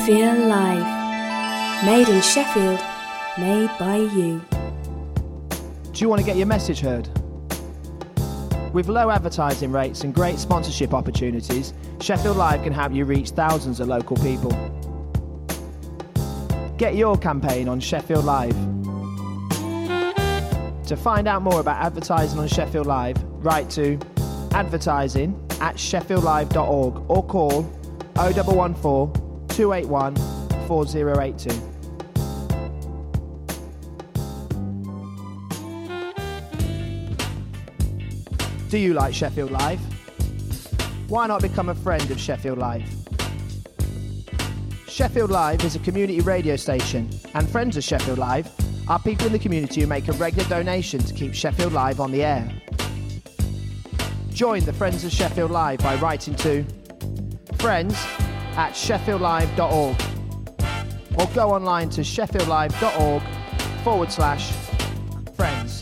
Sheffield Live. Made in Sheffield, made by you. Do you want to get your message heard? With low advertising rates and great sponsorship opportunities, Sheffield Live can help you reach thousands of local people. Get your campaign on Sheffield Live. To find out more about advertising on Sheffield Live, write to advertising@sheffieldlive.org or call 0114 281 4082. Do you like Sheffield Live? Why not become a friend of Sheffield Live? Sheffield Live is a community radio station, and friends of Sheffield Live are people in the community who make a regular donation to keep Sheffield Live on the air. Join the Friends of Sheffield Live by writing to friends@sheffieldlive.org or go online to sheffieldlive.org/friends.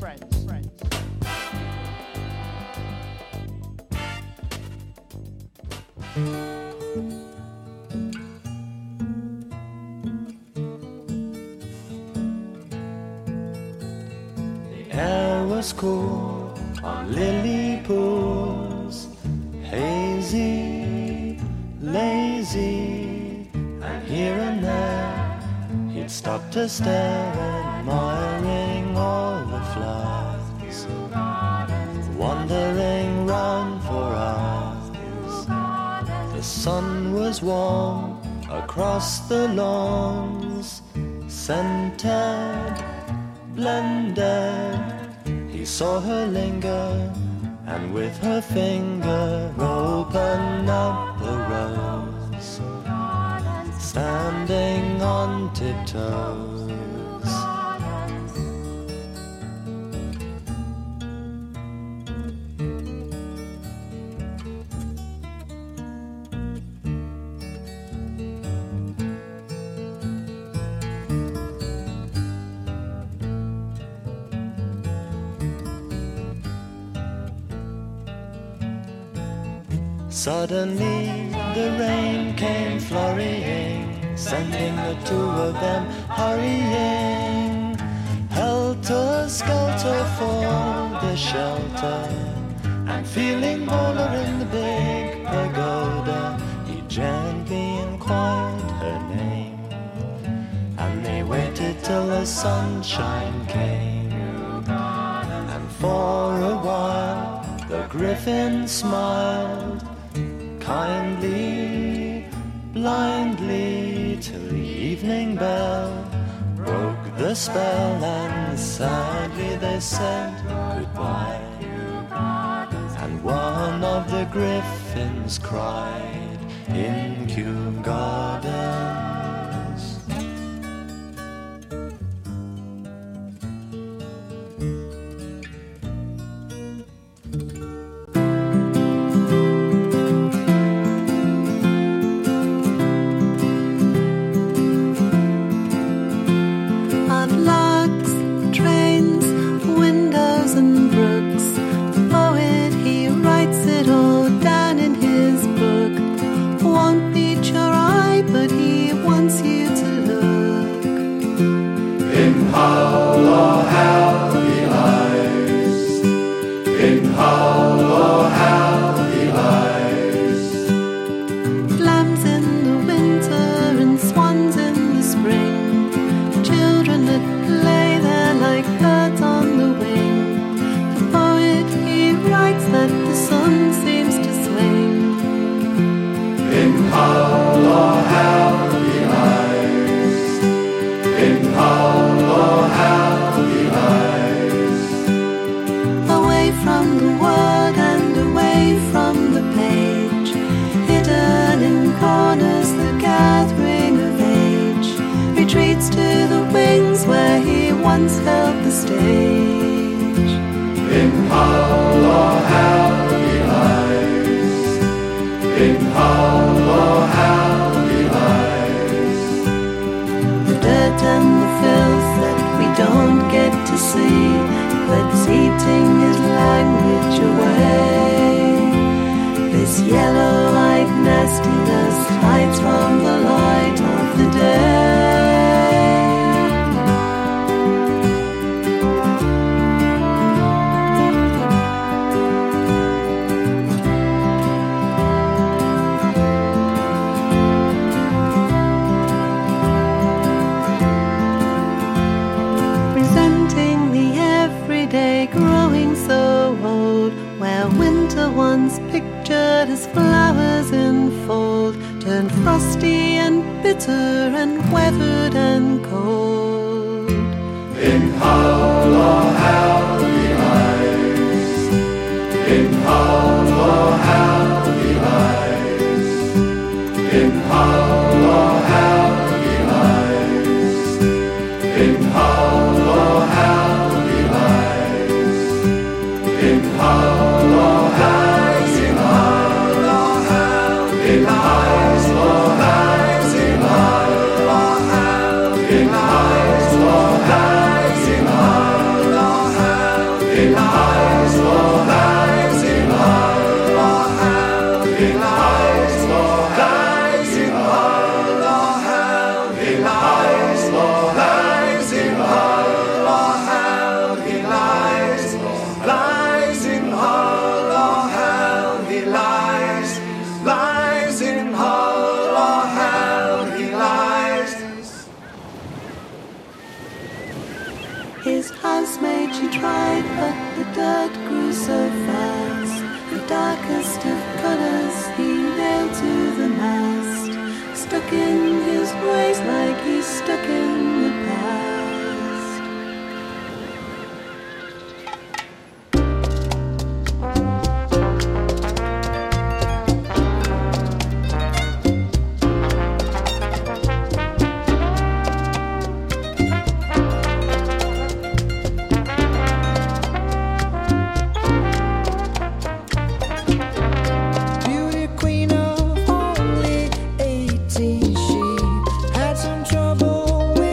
The air was cool on lily pools, hazy, lazy, and here and there he'd stop to stare, admiring all the flowers, wandering round for hours. The sun was warm across the lawns, scented, blended. He saw her linger, and with her finger open up the rose, standing on tiptoes. Suddenly the rain came flurrying, sending the two of them hurrying, helter-skelter for the shelter, and feeling bolder in the big pagoda, he gently inquired her name, and they waited till the sunshine came, and for a while the griffin smiled, kindly, blindly, till the evening bell broke the spell, and sadly they said goodbye. And one of the griffins cried in Kew Gardens. Eating his language away. This yellow-eyed nastiness hides from the light turned frosty and bitter and weathered and cold. In Hull or Howdy lies, in Hull or Howdy lies, in Hull or Howdy lies, in Hull or Howdy lies, in Hull or Howdy lies, in Hull or Howdy lies, or lies in Hull or Howdy lies, or lies in Hull or Howdy lies, or lies in Hull or Howdy lies, or lies in Hull or Howdy lies, or lies in Hull or Howdy lies, lies in Hull or Howdy lies, lies in Hull or Howdy lies. His housemaid she tried, but the dirt grew so fast. The darkest of colours he nailed to the mast, stuck in his ways like he's stuck in the past. Beauty queen of only 18, she had some trouble with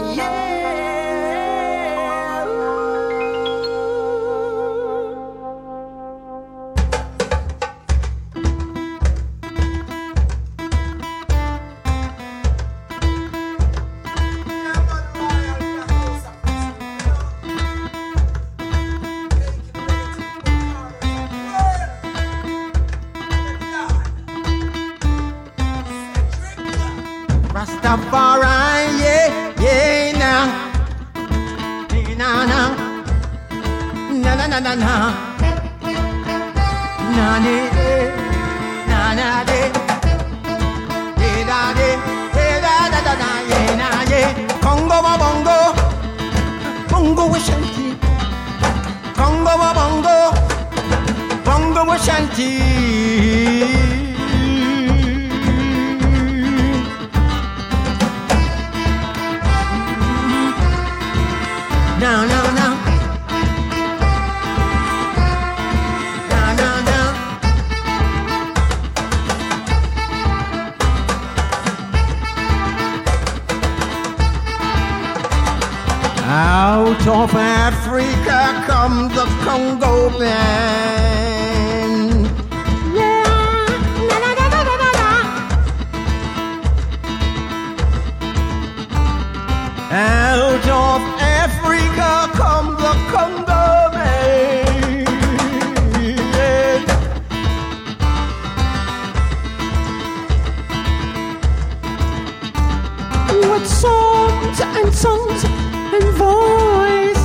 Rastafari, yeah, yeah, now. Na, na, na, na, na, na, na. Na, na, na, na, na, da, da, da, da, yeah, na, yeah. Congo, bongo, bongo, shanty. Congo, bongo, bongo, shanty. No, no, no. No, no, no. Out of Africa comes the Congo man. Yeah, na na na na na na. Out of Africa comes the Congo man. With songs and songs and voices.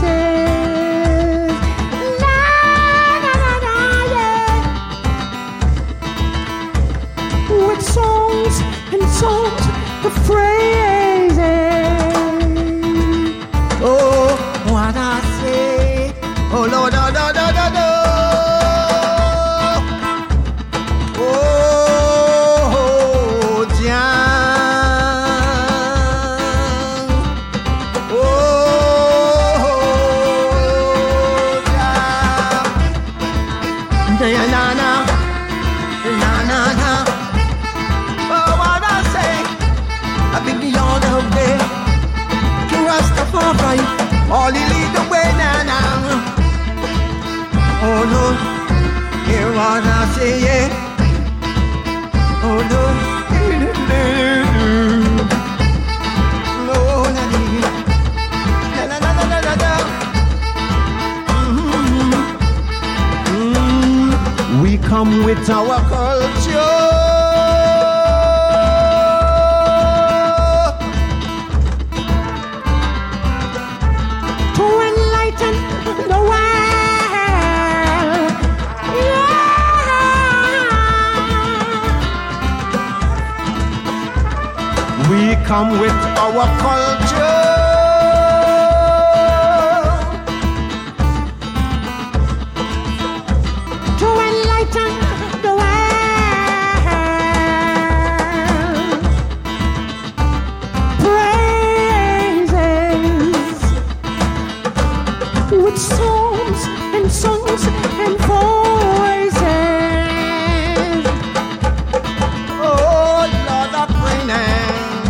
Na na na na, yeah. With songs and songs of phrases. Oh, what I say. Oh, Lord, no, no, no, no, no. Oh, John. Oh, John. Na, na, na. Na, na, na. Oh, what I say. I think beyond the way. Rastafari, all he lead the way now. Oh no, hear what I say, yeah. Oh no, no, na na na na na. We come with our culture. The world, yeah. We come with our culture to enlighten the world. Praises with songs and songs and voices. Oh, Lord, I pray now.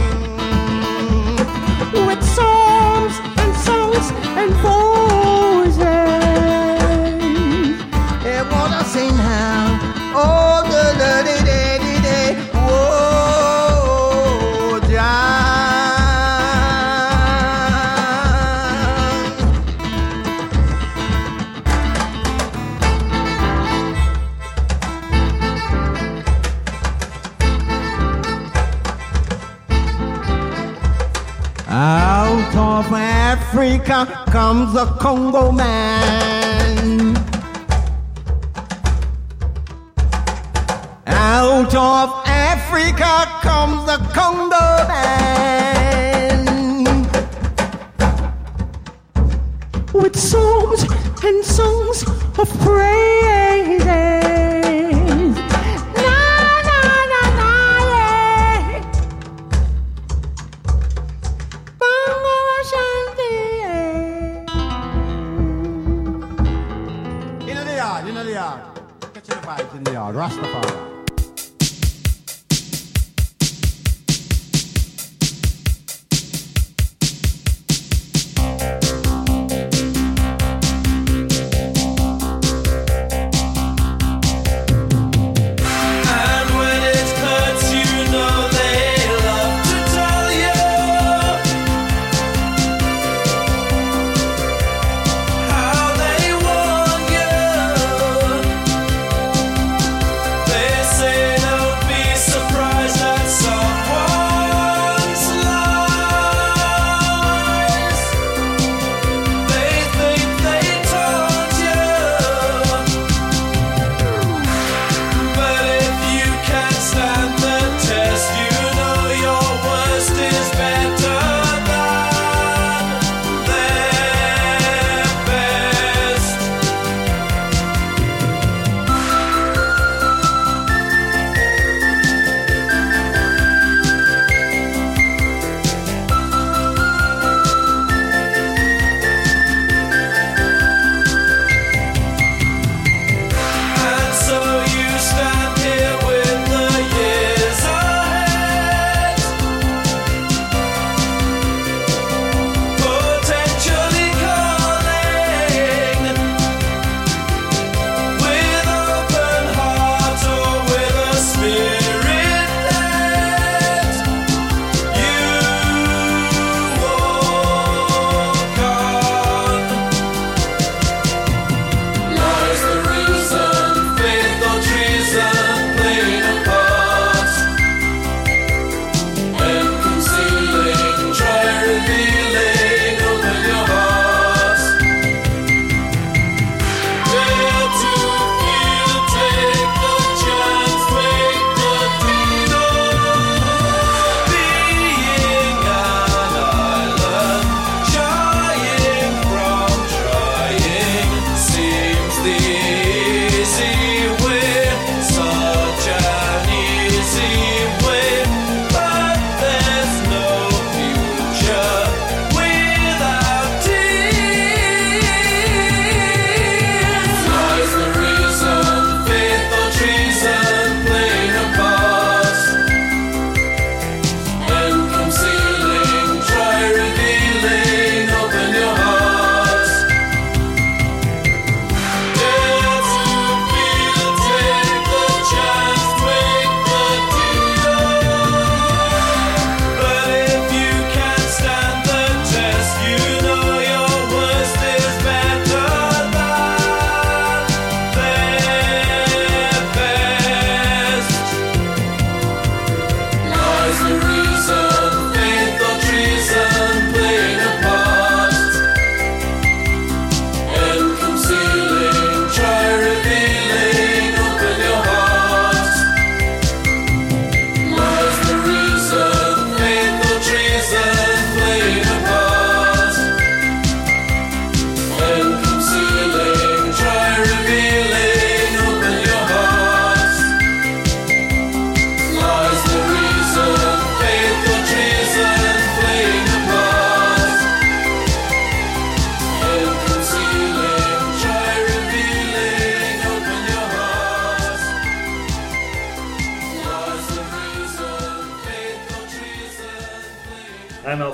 With songs and songs and voices. Hey, what I say now? Oh, the day, whoa, John. Out of Africa comes the Congo man. Out of Africa comes the Congo man. With songs and songs of praises. Catching the vibes in the yard, Rastafari.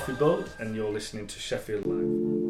Alfie Bull, and you're listening to Sheffield Live.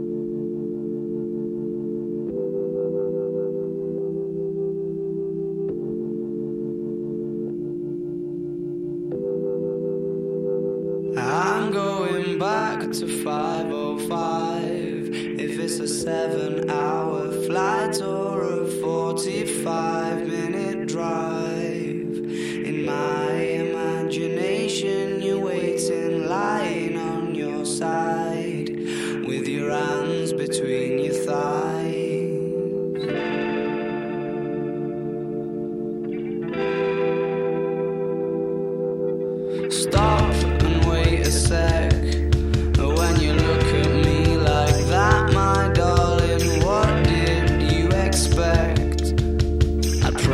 I'm going back to 5:05. If it's a 7-hour flight or a 45-minute drive, in my imagination you're waiting, lying on your side, with your hands between your thighs. Stop and wait a sec. When you look at me like that, my darling, what did you expect? I'd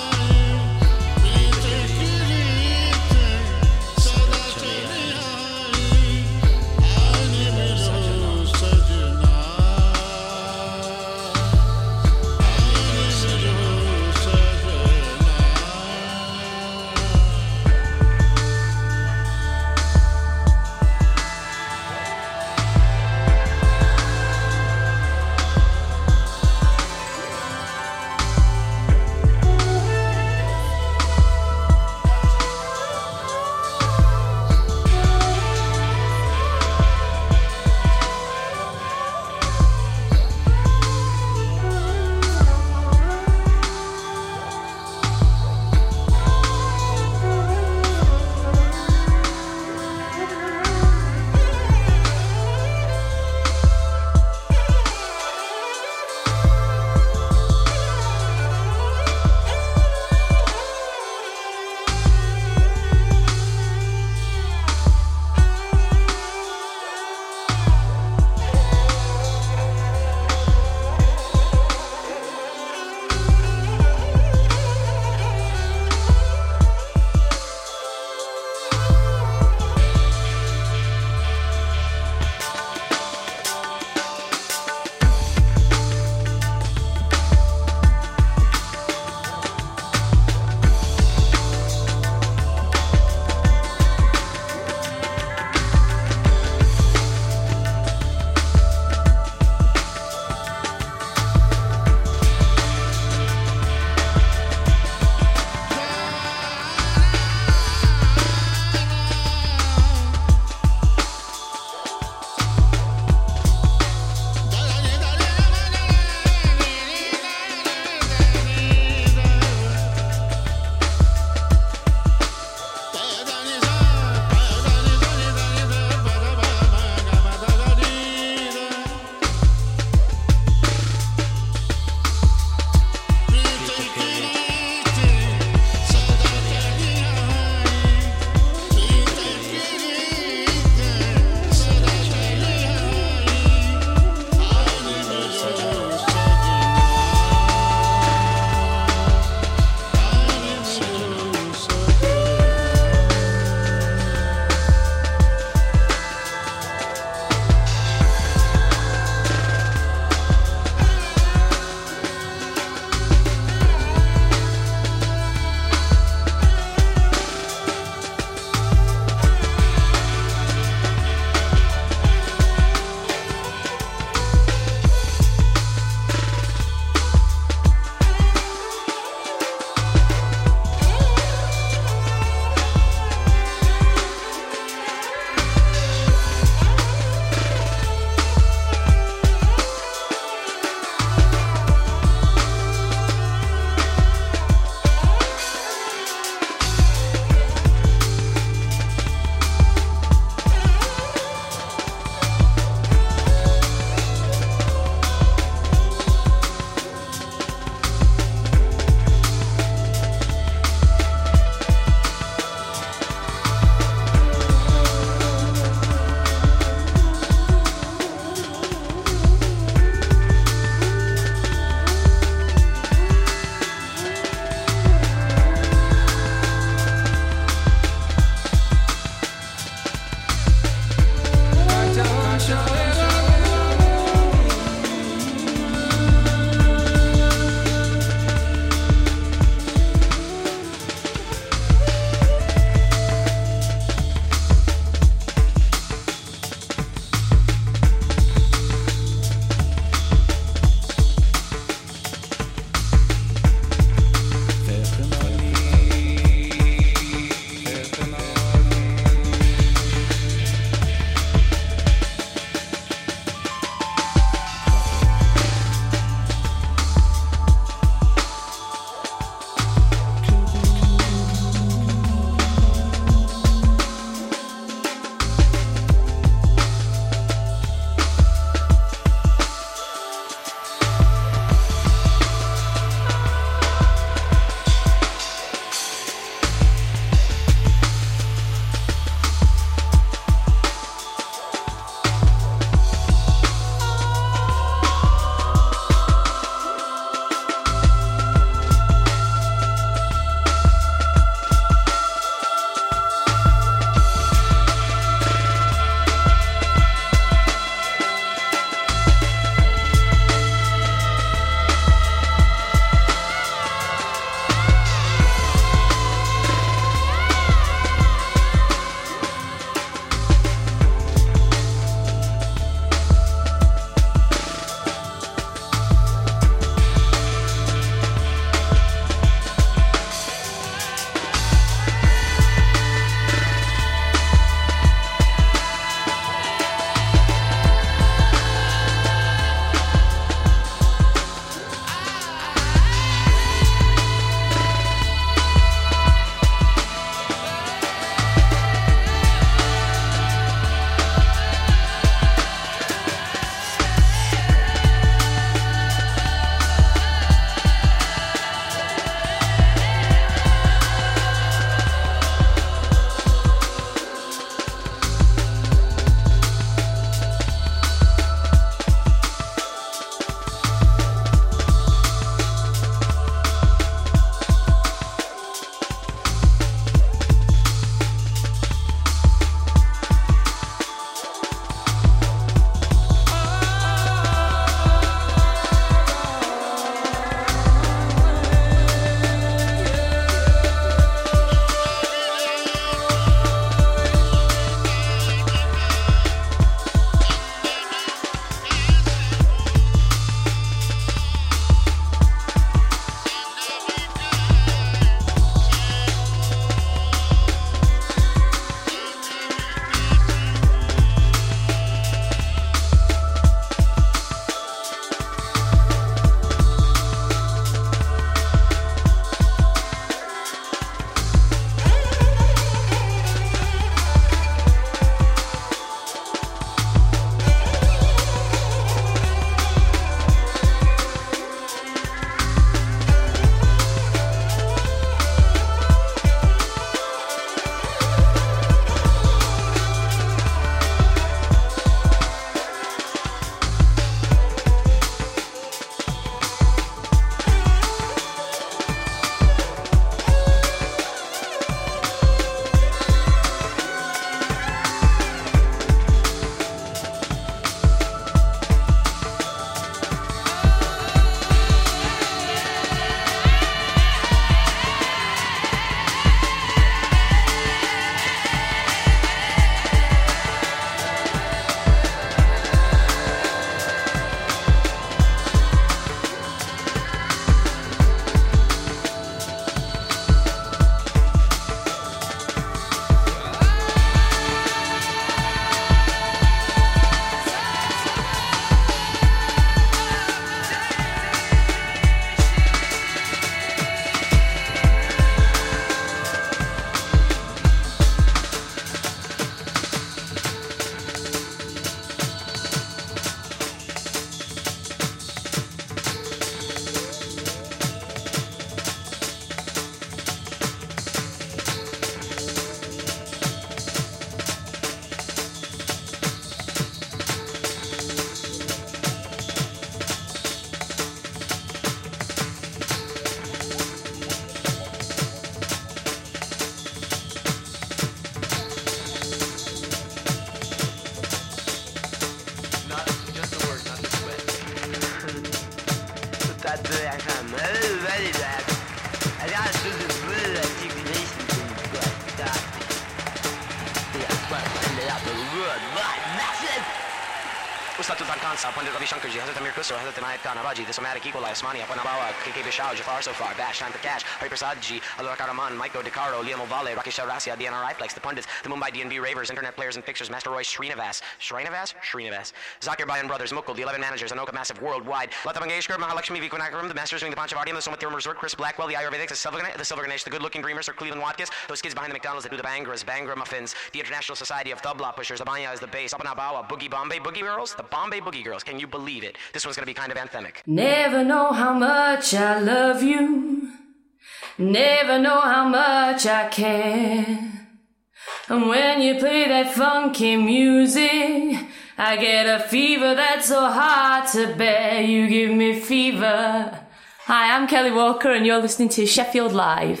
ça peut être very bad. I got to do the blue that you can listen to, but yeah, but ended up with good, but massive. Ustad Tutankhamun, Pandit Ravi Shankarji, Hazrat Amir Khusro, Hazrat Inayat Khan Abaji, the somatic equalizer, Osmani, Apanabawa, KK Bishao, Jafar Sofar, Bash, Time for Cash, Hari Prasad Ji, Alur Karaman, Maiko DeCaro, Liam Ovale, Rakesh Rasia, the NRI Flex, the Pundits, the Mumbai DNB Ravers, Internet Players and Fixers, Master Roy Srinivas, Zakir Bayan Brothers, Mukul, the 11 Managers, Anoka Massive Worldwide, Lata Mangeshkar, Mahalakshmi Vikunakaram, the Masters doing the Panchavardham, the Somathirma Resort, Chris Blackwell, the Ayurvedics, the Silver Ganesh, the Good Looking Dreamers, Sir Cleveland Watkins, those kids behind the McDonald's that do the Bangras, Bangra Muffins, the International Society of Tabla Pushers, the Banya is the base, Apanabawa, Boogie Bombay Boogie Girls, the Bombay Boogie Girls. Can you believe it? This one's gonna be kind of anthemic. Never know how much I love you. Never know how much I care. And when you play that funky music, I get a fever that's so hard to bear. You give me fever. Hi, I'm Kelly Walker and you're listening to Sheffield Live.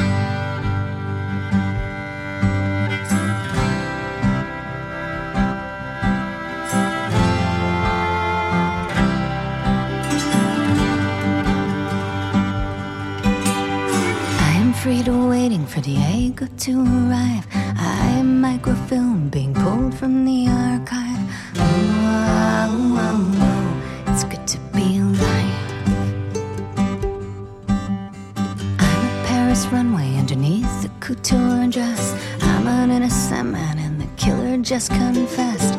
Frida waiting for Diego to arrive. I am microfilm being pulled from the archive. It's good to be alive. I'm a Paris runway underneath the couture dress. I'm an innocent man and the killer just confessed.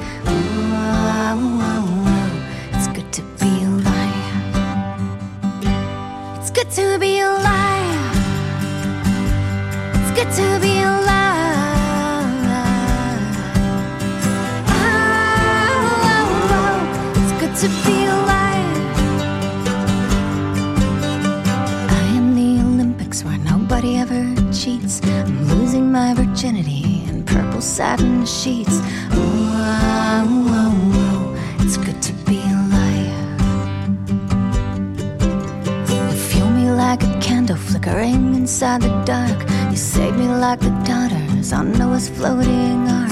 It's good to be alive. It's good to be alive. Good to be alive. It's good to be alive. I am the Olympics where nobody ever cheats. I'm losing my virginity in purple satin sheets. It's good to be alive. You feel me like a candle flickering inside the dark. You save me like the daughters on Noah's floating ark.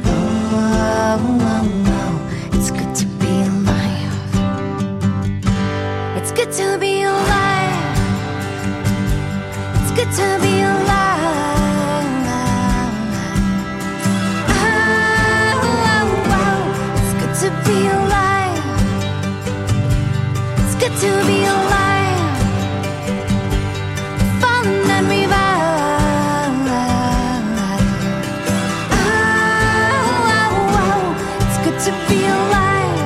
It's good to be alive. It's good to be alive. It's good to be alive. It's good to be alive. It's good to be alive. Falling and reviving. To be alive.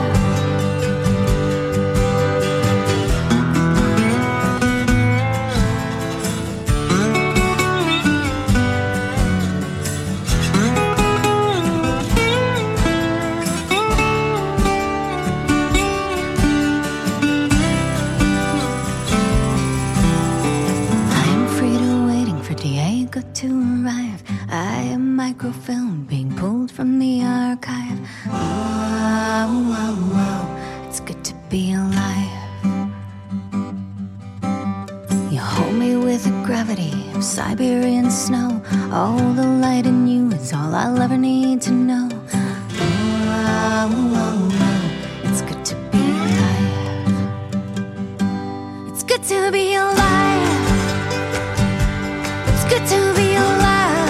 I am Frida waiting for Diego to arrive. I am microfilm being pulled from the archive. It's good to be alive. You hold me with the gravity of Siberian snow. All the light in you is all I'll ever need to know. It's good to be alive. It's good to be alive. It's good to be alive.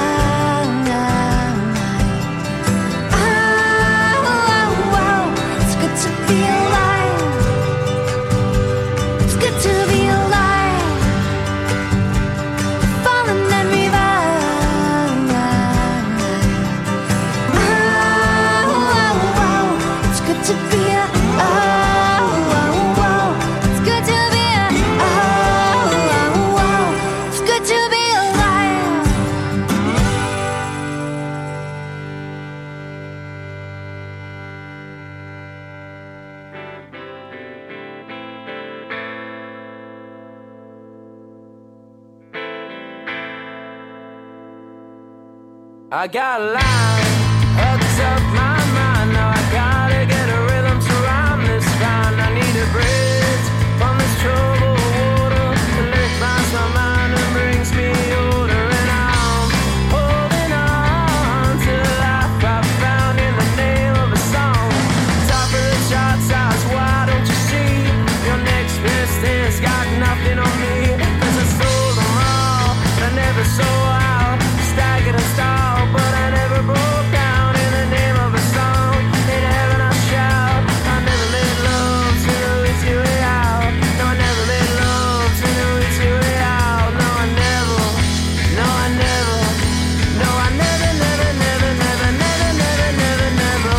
To be alive. It's good to be alive. Fallen and revived. It's good to be it's good to be it's good to be alive. I got a line hooked up my mind. Now I gotta get a rhythm to rhyme this rhyme. I need a bridge from this troubled water to lift my mind and brings me order. And I'm holding on to the life I found in the name of a song. Top of the charts, eyes wide, don't you see? Your next best existence got nothing on me. 'Cause I sold them all, but I never sold out. Staggered and stalled, but I never broke down. In the name of a song, in heaven I shout. I never made love to the easy way out. No, I never made love to the easy way out. No, I never. No, I never. No, I never, never, never, never, never, never, never, never.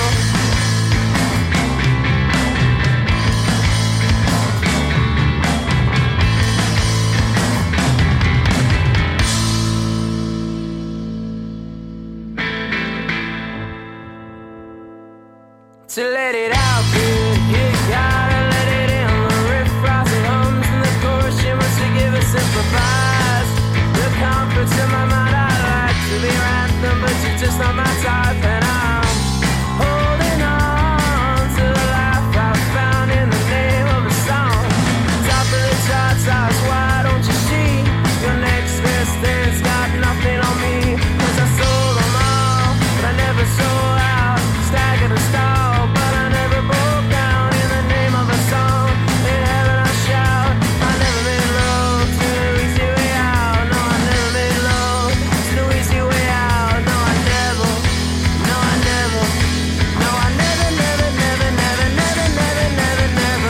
To let it out, kid, you gotta let it in. The riff rising hums in the chorus, you must forgive us, improvise. The comforts in my mind, I like to be random, but you're just not my type. And I'm holding on to the life I found in the name of a song. Top of the charts, eyes wide, don't you see? Your next best thing's got nothing on me. 'Cause I sold them all, but I never sold out. Staggered and stalled, but I never broke down. In the name of a song, in heaven I shout. I never made love to the easy way out. No, I never made love to the easy way out. No, I never. No, I never. No, I never, never, never, never, never, never, never, never.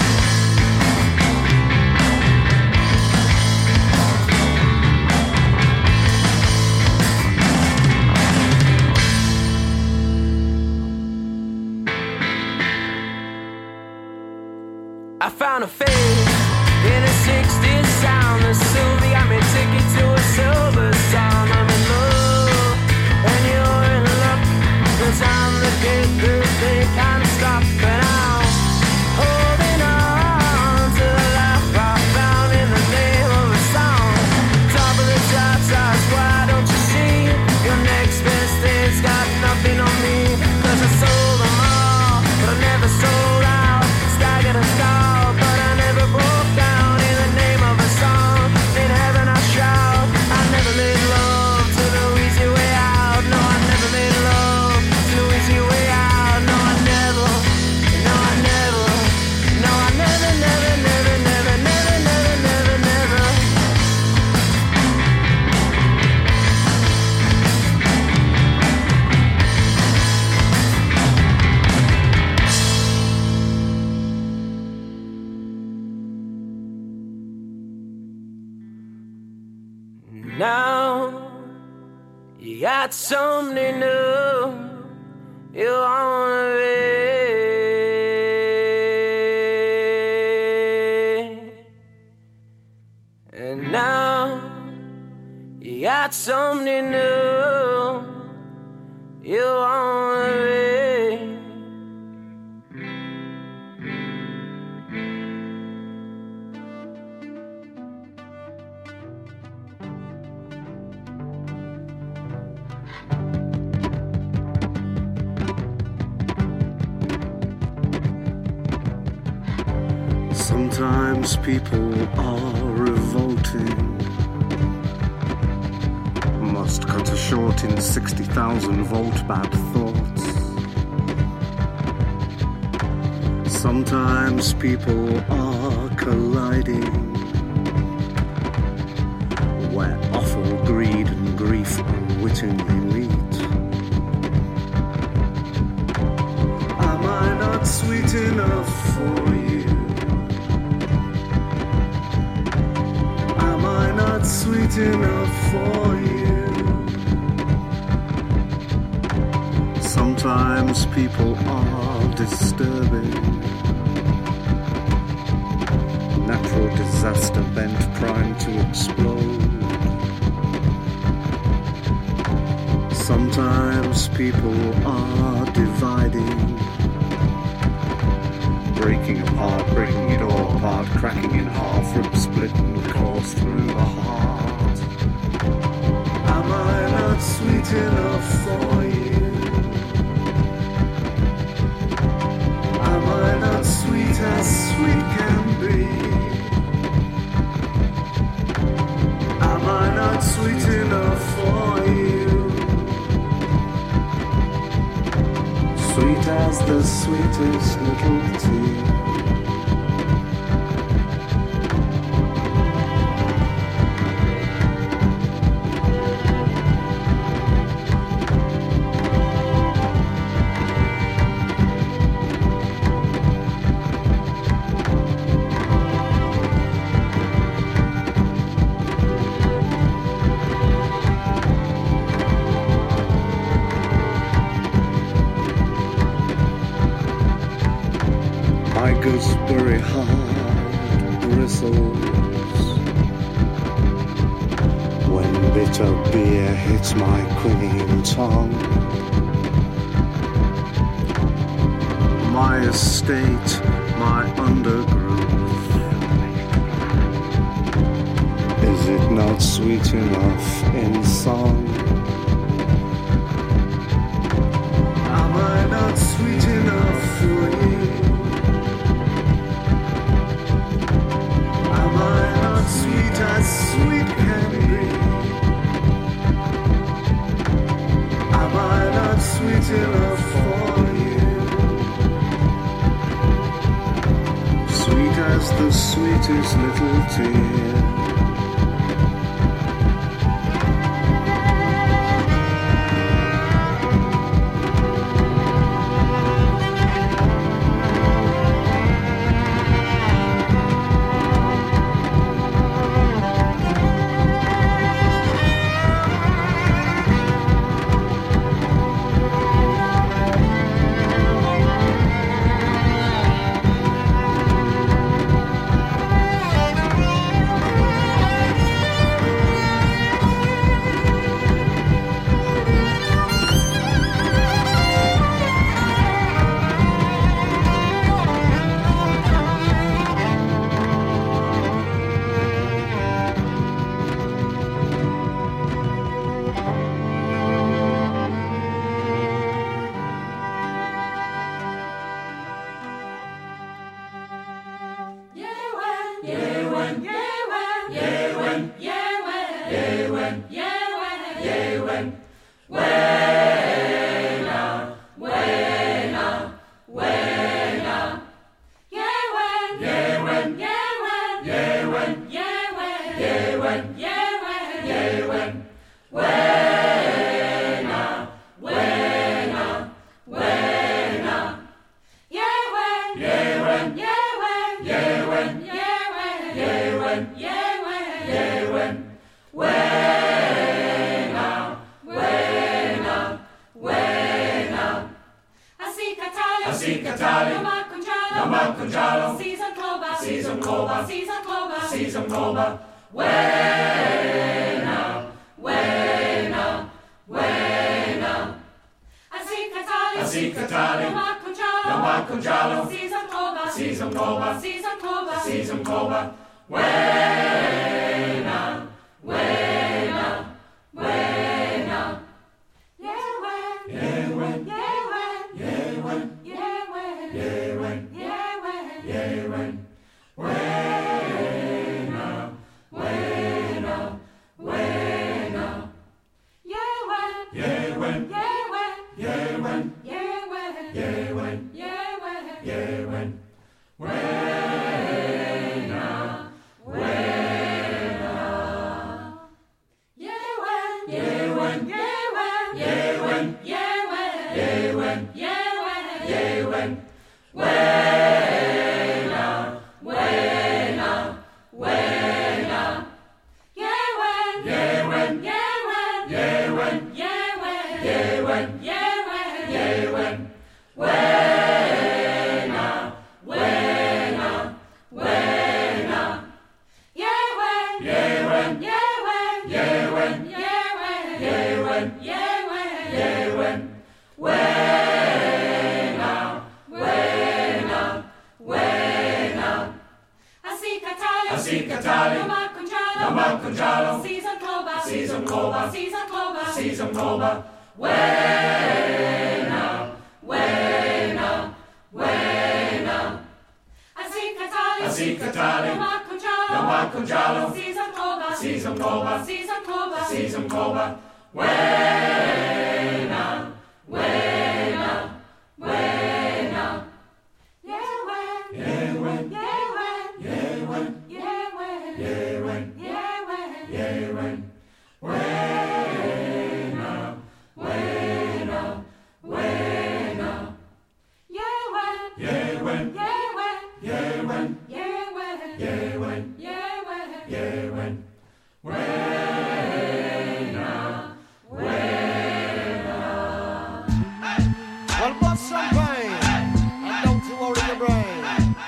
I found a face in a 60s sound. The Sylvie got me ticket to a silver sound. I'm in love, and you're in luck. The time to get through, they can't stop. And I'm holding on to the life I found in the name of a song. Top of the charts, eyes wide, don't you see? Your next best thing's got nothing on me. 'Cause I sold them all, but I never sold out. Staggered and stalled, but I never broke down. In the name of a song, in heaven I shout. I never made love to the easy way out. No, I never made love to the easy way out. No, I never. No, I never. No, I never, never, never, never, never, never, never, never. Now you got something new you wanna be, and now you got something new you wanna be. Sometimes people are revolting, must cut a short in 60,000 volt bad thoughts. Sometimes people are colliding, where awful greed and grief unwittingly meet. Am I not sweet enough for you? Not sweet enough for you. Sometimes people are disturbing, natural disaster bent primed to explode. Sometimes people are dividing, breaking apart, breaking it all apart, cracking in half, rib splitting the course through the heart. Am I not sweet enough for you? Am I not sweet as sweet can be? Am I not sweet enough for you? Sweet as the sweetest little tea. my gooseberry heart bristles when bitter beer hits my quivering tongue. My estate, my undergrowth, is it not sweet enough in song? Am I not sweet enough for you? Am I not sweet as sweet can be? Am I not sweet enough for you? Sweet as the sweetest little tear. Well, bust some pain, and don't you worry your brain.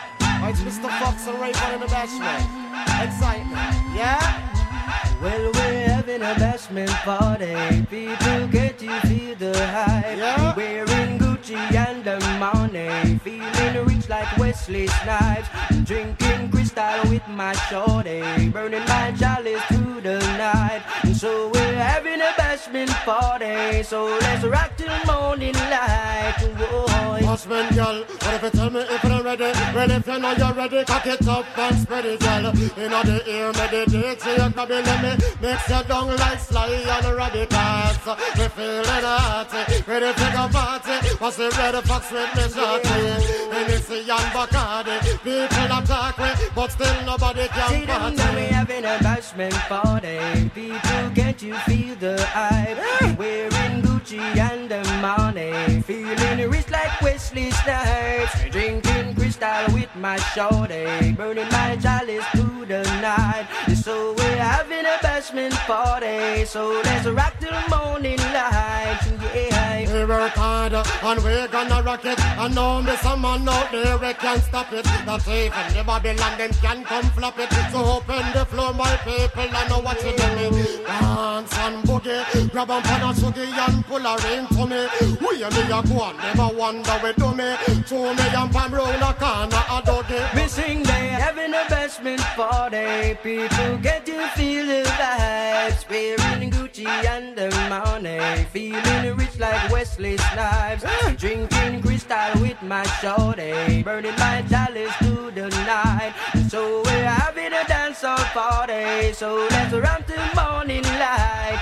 some rave on in the bashment. Excitement, yeah? Well, we're having a bashment party. People, get you feel the hype. Yeah. Wearing Gucci and the money. Feeling rich like Wesley Snipes. Drinking crystal with my shorty. Burning my chalice through the night. So we're having a bashment party. So let's rock till morning light. Whoa. Bashment girl, what if you tell me if you're ready? Well, if you know you're ready, cock it up and spread it, girl. In the ear, meditate, so you grab it, let me mix you down like Sly and Radicals. Me feeling hearty, ready to go party. Was it ready for with me shorty? Hennessy and Bacardi, people attack me, but still nobody can see party. them, we having a bashment party. People, can't you feel the hype? Wearing Gucci and the money. Feeling rich like Wesley Snipes. Drinking crystal with my shorty. Burning my chalice through the night. So we're having a bashment party. So let's rock till morning light. Yeah. We work hard and we're gonna rock it. I know me some man out there we can't stop it. That's even the Babylon them can come flop it. So open the floor my people, I know what you do me. Dance and boogie, grab on pan and sugar and pull a ring for me. We and me a go on, never wonder we do me. To me and Pam round a corner a doggy. We sing they having a bashment party. People, get you feel the vibes. Wearing Gucci and the money. Feeling rich like Wesley Snipes. Drinking crystal with my shorty. Burning my chalice through the night. So we're having a dancehall party. So let's run till morning light.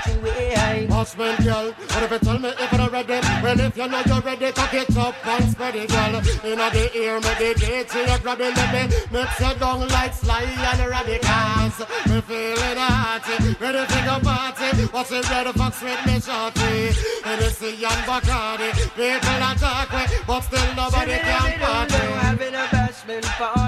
Bashment girl, what if you tell me if you're ready? Well, if you know you're ready, cock it up and spread it, girl. In the ear, meditate, so you grab it, let me mix you down like Sly and Radicals. Me feeling hearty, ready to go party. What's it ready for with me shorty? Hennessy and Bacardi, people attack me, but still nobody can party. Having a bashment party.